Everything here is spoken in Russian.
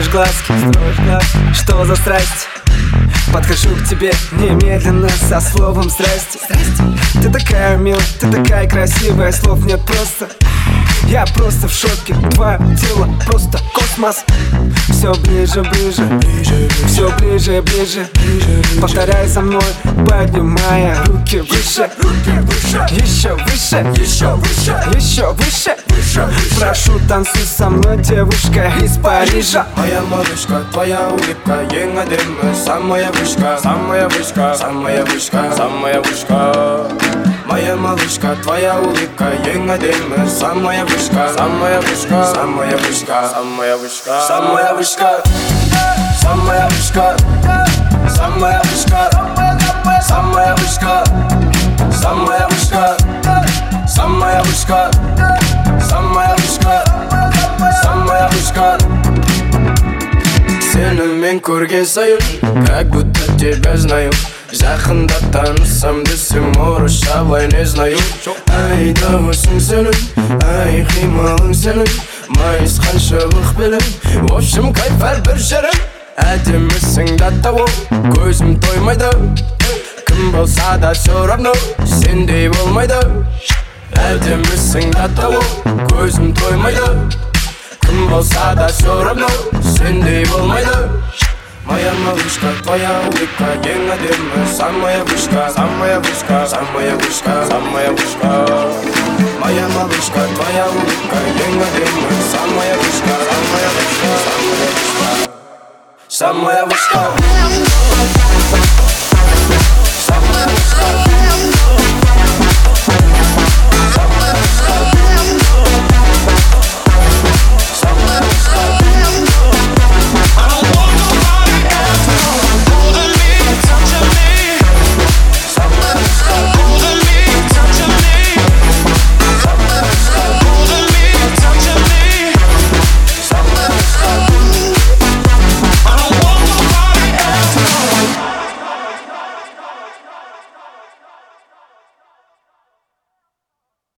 глазки, что за страсть? Подхожу к тебе немедленно со словом здрасте. Ты такая милая, ты такая красивая, слов нет просто. Я просто в шоке, твое тело просто космос. Все ближе, ближе, все ближе, ближе. Повторяй за мной, поднимая руки выше. Еще выше, еще выше, еще выше. Прошу, танцуй со мной, девушка из Парижа. Моя малышка, твоя улыбка, ең әдемі, самая вышка, самая вышка, самая вышка, самая вышка. Моя малышка, твоя улыбка, ең әдемі, самая вышка, самая вышка, самая вышка, самая вышка, самая вышка, самая вышка, самая вышка, самая вышка, самая вышка, самая вышка, самая вышка, самая вышка. Сені мен көрген сайын, как будто тебя знаю. Жақында танысам десем, орысша былай не знаю. Ай, дауысың сенің, ай, қимылың сенің, майысқан шыбық белің, в общем, кайф әрбір жерің. Әдемісің да тауы, көзім тоймайды. Кім болса да все равно, сендей болмайды. Әдемісің да тауы, көзім тоймайды. Кім болса да все равно, сендей болмайды. Моя малышка, твоя улыбка, ең әдемі, самая вышка, самая вышка, самая вышка, самая вышка. Моя малышка, твоя улыбка, ең әдемі, самая вышка, самая вышка, самая вышка, самая вышка.